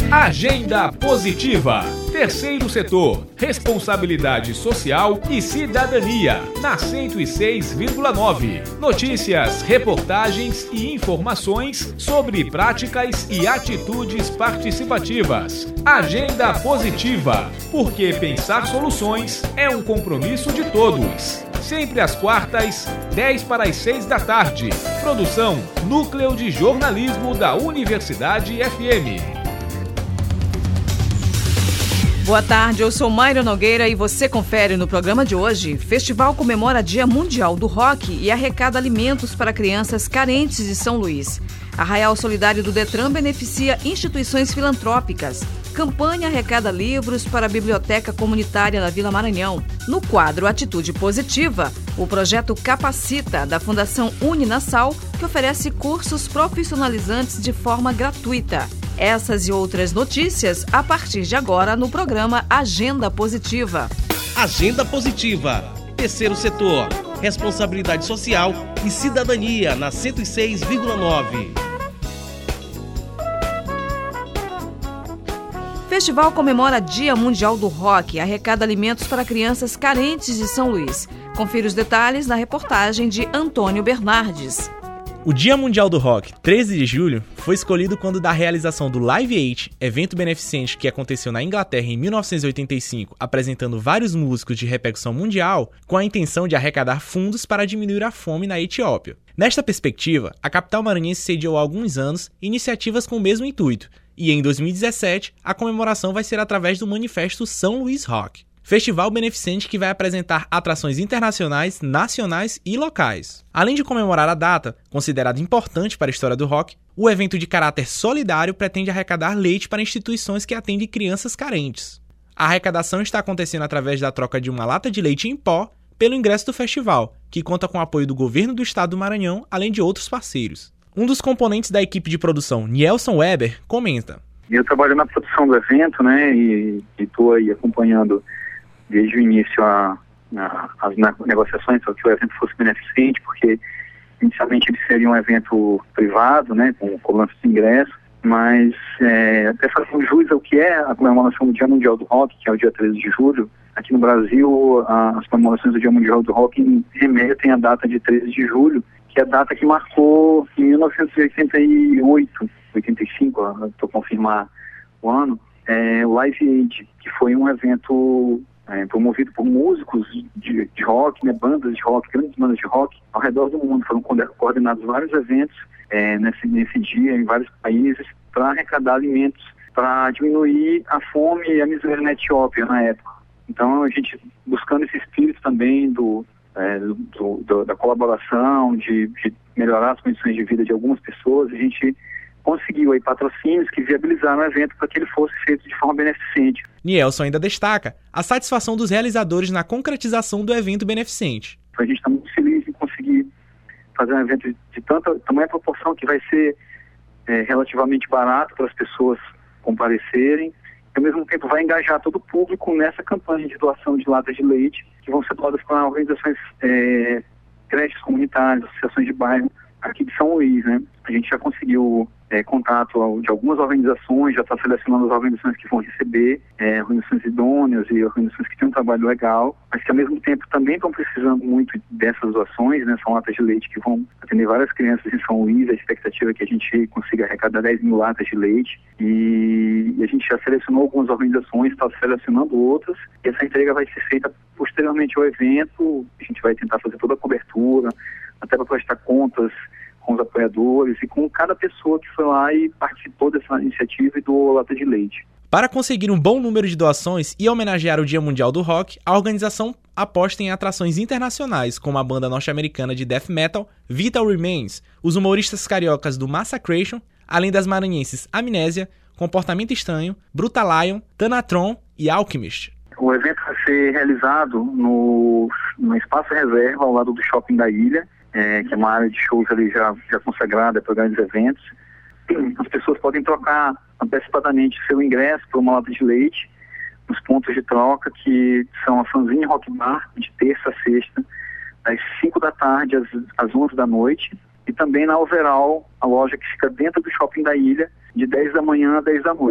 Agenda Positiva. Terceiro setor, responsabilidade social e cidadania, na 106,9. Notícias, reportagens e informações sobre práticas e atitudes participativas. Agenda Positiva, porque pensar soluções é um compromisso de todos. Sempre às quartas, 10 para as 6 da tarde. Produção Núcleo de Jornalismo da Universidade FM. Boa tarde, eu sou Mayra Nogueira e você confere no programa de hoje. Festival comemora Dia Mundial do Rock e arrecada alimentos para crianças carentes de São Luís. Arraial Solidário do Detran beneficia instituições filantrópicas. Campanha arrecada livros para a Biblioteca Comunitária na Vila Maranhão. No quadro Atitude Positiva, o projeto Capacita, da Fundação Uninasal, que oferece cursos profissionalizantes de forma gratuita. Essas e outras notícias a partir de agora no programa Agenda Positiva. Agenda Positiva. Terceiro setor. Responsabilidade social e cidadania na 106,9. Festival comemora Dia Mundial do Rock e arrecada alimentos para crianças carentes de São Luís. Confira os detalhes na reportagem de Antônio Bernardes. O Dia Mundial do Rock, 13 de julho, foi escolhido quando da realização do Live Aid, evento beneficente que aconteceu na Inglaterra em 1985, apresentando vários músicos de repercussão mundial, com a intenção de arrecadar fundos para diminuir a fome na Etiópia. Nesta perspectiva, a capital maranhense sediou há alguns anos iniciativas com o mesmo intuito, e em 2017, a comemoração vai ser através do Manifesto São Luís Rock. Festival beneficente que vai apresentar atrações internacionais, nacionais e locais. Além de comemorar a data, considerada importante para a história do rock, o evento de caráter solidário pretende arrecadar leite para instituições que atendem crianças carentes. A arrecadação está acontecendo através da troca de uma lata de leite em pó pelo ingresso do festival, que conta com o apoio do governo do estado do Maranhão, além de outros parceiros. Um dos componentes da equipe de produção, Nielson Weber, comenta. Eu trabalho na produção do evento, né, e estou aí acompanhando desde o início as negociações para que o evento fosse beneficente, porque inicialmente ele seria um evento privado, né, com cobrança de ingresso, mas até fazendo jus ao que é a comemoração do Dia Mundial do Rock, que é o dia 13 de julho, aqui no Brasil as comemorações do Dia Mundial do Rock remetem à data de 13 de julho, que é a data que marcou em 1988, 85, estou a confirmar o ano, o Live Aid, que foi um evento promovido por músicos de rock, né, bandas de rock, grandes bandas de rock ao redor do mundo. Foram coordenados vários eventos nesse dia em vários países para arrecadar alimentos, para diminuir a fome e a miséria na Etiópia na época. Então a gente buscando esse espírito também da colaboração, de melhorar as condições de vida de algumas pessoas, a gente conseguiu aí patrocínios que viabilizaram o evento para que ele fosse feito de forma beneficente. Nielson ainda destaca a satisfação dos realizadores na concretização do evento beneficente. A gente está muito feliz em conseguir fazer um evento de tamanha proporção que vai ser relativamente barato para as pessoas comparecerem, e ao mesmo tempo vai engajar todo o público nessa campanha de doação de latas de leite, que vão ser doadas para organizações, creches comunitárias, associações de bairro aqui de São Luís, né? A gente já conseguiu contato de algumas organizações, já está selecionando as organizações que vão receber, organizações idôneas e organizações que têm um trabalho legal, mas que ao mesmo tempo também estão precisando muito dessas doações, né? São latas de leite que vão atender várias crianças em São Luís. A expectativa é que a gente consiga arrecadar 10 mil latas de leite, e a gente já selecionou algumas organizações, está selecionando outras, e essa entrega vai ser feita posteriormente ao evento. A gente vai tentar fazer toda a cobertura, até para prestar contas com os apoiadores e com cada pessoa que foi lá e participou dessa iniciativa e doou lata de leite. Para conseguir um bom número de doações e homenagear o Dia Mundial do Rock, a organização aposta em atrações internacionais, como a banda norte-americana de death metal Vital Remains, os humoristas cariocas do Massacration, além das maranhenses Amnésia, Comportamento Estranho, Brutalion, Thanatron e Alchemist. O evento vai ser realizado no Espaço Reserva, ao lado do Shopping da Ilha, que é uma área de shows ali já consagrada para grandes eventos. As pessoas podem trocar antecipadamente seu ingresso por uma lata de leite nos pontos de troca, que são a Fanzine Rock Bar, de terça a sexta, das 5 da tarde às 11 da noite, e também na Overall, a loja que fica dentro do Shopping da Ilha, de 10 da manhã a 10 da noite.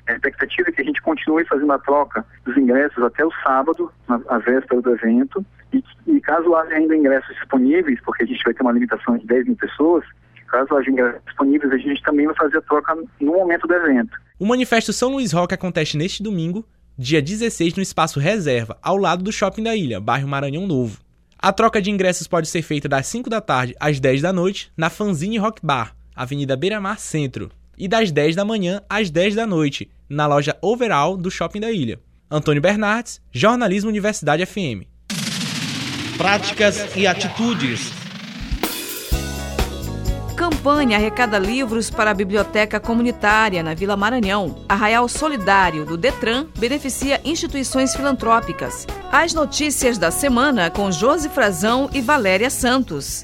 A expectativa é que a gente continue fazendo a troca dos ingressos até o sábado, a véspera do evento, e caso haja ainda ingressos disponíveis, porque a gente vai ter uma limitação de 10 mil pessoas, caso haja ingressos disponíveis, a gente também vai fazer a troca no momento do evento. O Manifesto São Luís Rock acontece neste domingo, dia 16, no Espaço Reserva, ao lado do Shopping da Ilha, bairro Maranhão Novo. A troca de ingressos pode ser feita das 5 da tarde às 10 da noite, na Fanzine Rock Bar, Avenida Beira-Mar Centro, e das 10 da manhã às 10 da noite, na loja Overall do Shopping da Ilha. Antônio Bernardes, Jornalismo Universidade FM. Práticas e atitudes. Campanha arrecada livros para a biblioteca comunitária na Vila Maranhão. Arraial Solidário do Detran beneficia instituições filantrópicas. As notícias da semana com Josi Frazão e Valéria Santos.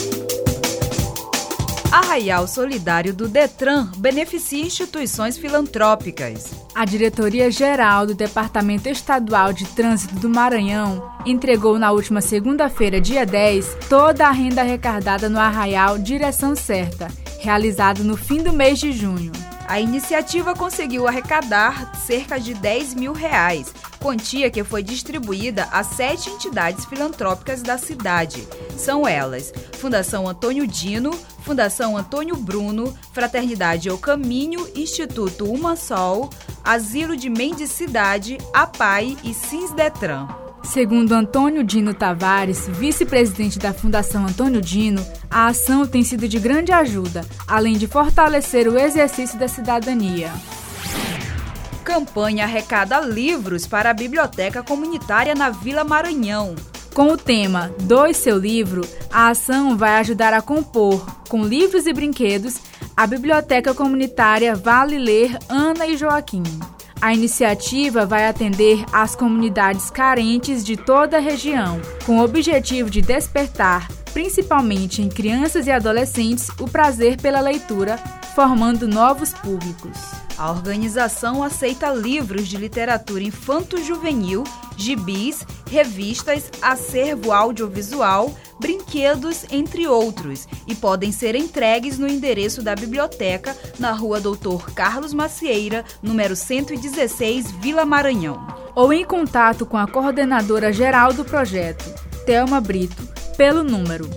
Arraial Solidário do Detran beneficia instituições filantrópicas. A Diretoria-Geral do Departamento Estadual de Trânsito do Maranhão entregou na última segunda-feira, dia 10, toda a renda arrecadada no Arraial Direção Certa, realizado no fim do mês de junho. A iniciativa conseguiu arrecadar cerca de R$10 mil, quantia que foi distribuída a 7 entidades filantrópicas da cidade. São elas: Fundação Antônio Dino, Fundação Antônio Bruno, Fraternidade O Caminho, Instituto Umasol, Asilo de Mendicidade, APAI e Sinsdetran. Segundo Antônio Dino Tavares, vice-presidente da Fundação Antônio Dino, a ação tem sido de grande ajuda, além de fortalecer o exercício da cidadania. Campanha arrecada livros para a Biblioteca Comunitária na Vila Maranhão. Com o tema Doe Seu Livro, a ação vai ajudar a compor, com livros e brinquedos, a Biblioteca Comunitária Vale Ler Ana e Joaquim. A iniciativa vai atender às comunidades carentes de toda a região, com o objetivo de despertar, principalmente em crianças e adolescentes, o prazer pela leitura, formando novos públicos. A organização aceita livros de literatura infanto-juvenil, gibis, revistas, acervo audiovisual, brinquedos, entre outros, e podem ser entregues no endereço da biblioteca, na Rua Doutor Carlos Macieira, número 116, Vila Maranhão. Ou em contato com a coordenadora geral do projeto, Thelma Brito, pelo número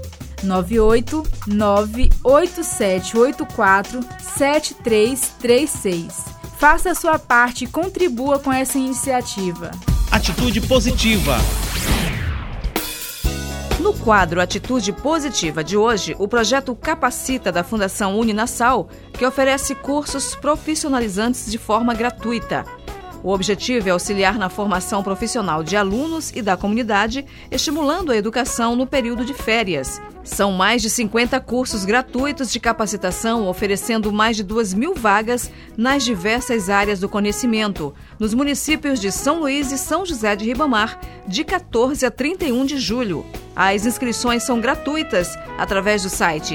98987847336. Faça a sua parte e contribua com essa iniciativa. Atitude positiva. No quadro Atitude Positiva de hoje, o projeto Capacita da Fundação Uninasal, que oferece cursos profissionalizantes de forma gratuita. O objetivo é auxiliar na formação profissional de alunos e da comunidade, estimulando a educação no período de férias. São mais de 50 cursos gratuitos de capacitação, oferecendo mais de 2.000 vagas nas diversas áreas do conhecimento, nos municípios de São Luís e São José de Ribamar, de 14 a 31 de julho. As inscrições são gratuitas através do site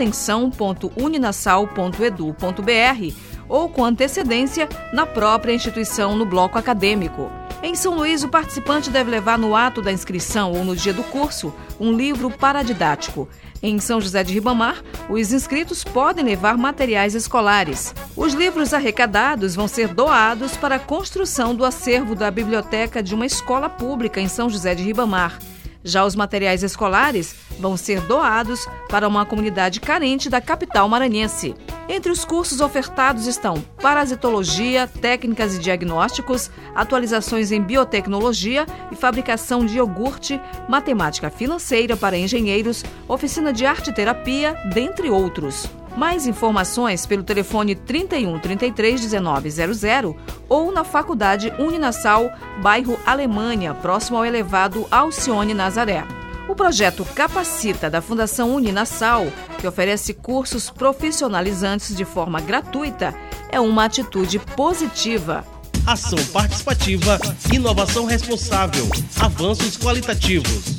extensão.uninasal.edu.br ou com antecedência na própria instituição no bloco acadêmico. Em São Luís, o participante deve levar no ato da inscrição ou no dia do curso um livro paradidático. Em São José de Ribamar, os inscritos podem levar materiais escolares. Os livros arrecadados vão ser doados para a construção do acervo da biblioteca de uma escola pública em São José de Ribamar. Já os materiais escolares vão ser doados para uma comunidade carente da capital maranhense. Entre os cursos ofertados estão parasitologia, técnicas e diagnósticos, atualizações em biotecnologia e fabricação de iogurte, matemática financeira para engenheiros, oficina de arte-terapia, dentre outros. Mais informações pelo telefone 31 33 19 00 ou na Faculdade Uninasal, bairro Alemanha, próximo ao elevado Alcione Nazaré. O projeto Capacita da Fundação Uninasal, que oferece cursos profissionalizantes de forma gratuita, é uma atitude positiva. Ação participativa, inovação responsável, avanços qualitativos.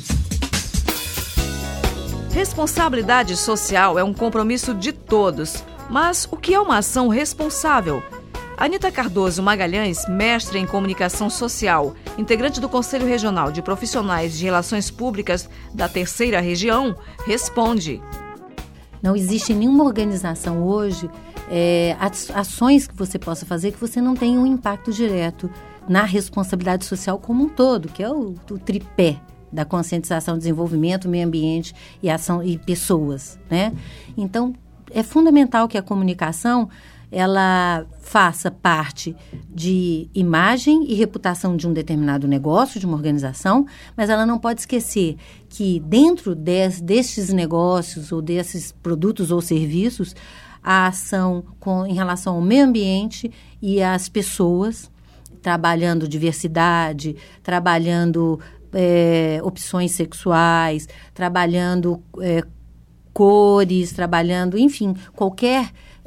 Responsabilidade social é um compromisso de todos. Mas o que é uma ação responsável? Anita Cardoso Magalhães, mestre em comunicação social, integrante do Conselho Regional de Profissionais de Relações Públicas da Terceira Região, responde. Não existe nenhuma organização hoje ações que você possa fazer que você não tenha um impacto direto na responsabilidade social como um todo, que é o tripé da conscientização, desenvolvimento, meio ambiente e ação e pessoas, né? Então, é fundamental que a comunicação ela faça parte de imagem e reputação de um determinado negócio, de uma organização, mas ela não pode esquecer que dentro destes negócios ou desses produtos ou serviços, a ação em relação ao meio ambiente e às pessoas, trabalhando diversidade, trabalhando opções sexuais, trabalhando cores, trabalhando, enfim, qualquer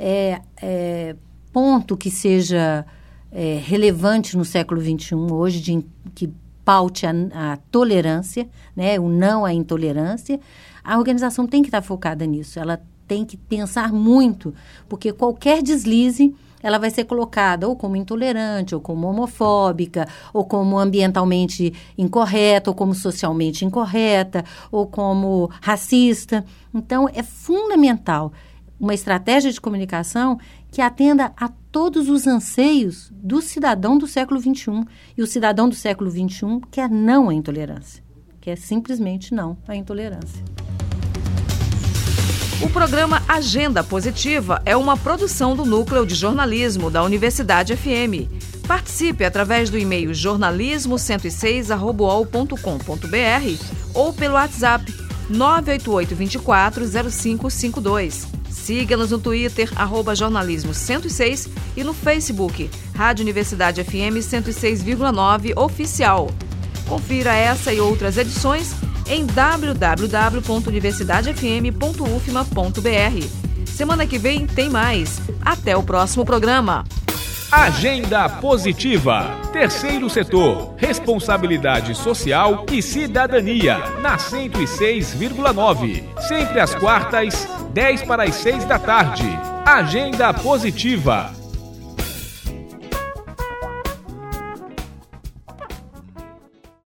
ponto que seja relevante no século XXI, hoje, que paute a tolerância, né, o não à intolerância, a organização tem que estar focada nisso, ela tem que pensar muito, porque qualquer deslize ela vai ser colocada ou como intolerante, ou como homofóbica, ou como ambientalmente incorreta, ou como socialmente incorreta, ou como racista. Então, é fundamental uma estratégia de comunicação que atenda a todos os anseios do cidadão do século XXI. E o cidadão do século XXI quer não à intolerância, quer simplesmente não à intolerância. O programa Agenda Positiva é uma produção do Núcleo de Jornalismo da Universidade FM. Participe através do e-mail jornalismo106@uol.com.br ou pelo WhatsApp 988-240552. Siga-nos no Twitter, @jornalismo106 e no Facebook, Rádio Universidade FM 106,9 Oficial. Confira essa e outras edições em www.universidadefm.ufma.br. Semana que vem tem mais. Até o próximo programa. Agenda Positiva. Terceiro setor. Responsabilidade social e cidadania. Na 106,9. Sempre às quartas, 10 para as 6 da tarde. Agenda Positiva.